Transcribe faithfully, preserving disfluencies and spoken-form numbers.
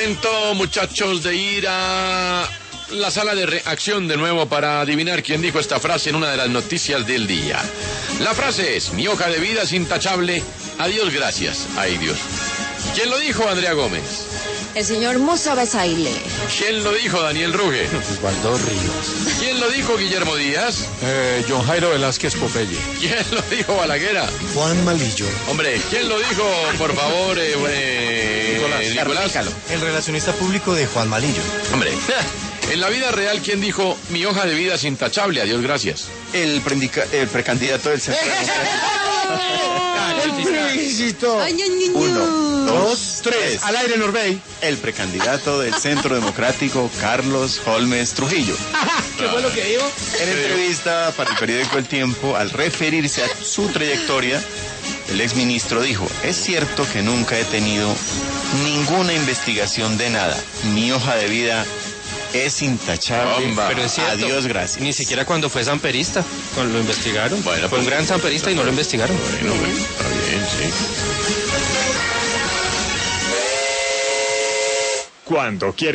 Momento, muchachos, de ir a la sala de reacción de nuevo para adivinar quién dijo esta frase en una de las noticias del día. La frase es: mi hoja de vida es intachable, adiós gracias. Ay Dios. ¿Quién lo dijo? Andrea Gómez. El señor Musa Besaile. ¿Quién lo dijo? Daniel Ruge. Osvaldo Ríos. ¿Quién lo dijo? Guillermo Díaz. Eh, John Jairo Velázquez Popeye. ¿Quién lo dijo? Balaguera. Juan Malillo. Hombre, ¿quién lo dijo? Por favor, eh, eh, Nicolás. Nicolás. El relacionista público de Juan Malillo. Hombre, en la vida real, ¿quién dijo mi hoja de vida es intachable? Adiós, gracias. El, prendica, el precandidato del centro. Uno, dos, tres. Al aire, Norbey. El precandidato del Centro Democrático, Carlos Holmes Trujillo. ¿Qué fue lo que dijo? En entrevista para el periódico El Tiempo, al referirse a su trayectoria, el exministro dijo: es cierto que nunca he tenido ninguna investigación de nada. Mi hoja de vida es intachable. Bomba. Pero es cierto. Adiós, gracias. Ni siquiera cuando fue samperista, cuando lo investigaron. Bueno, fue un pues, gran samperista y no lo investigaron. Bueno, bueno, está bien, sí. Cuando quiere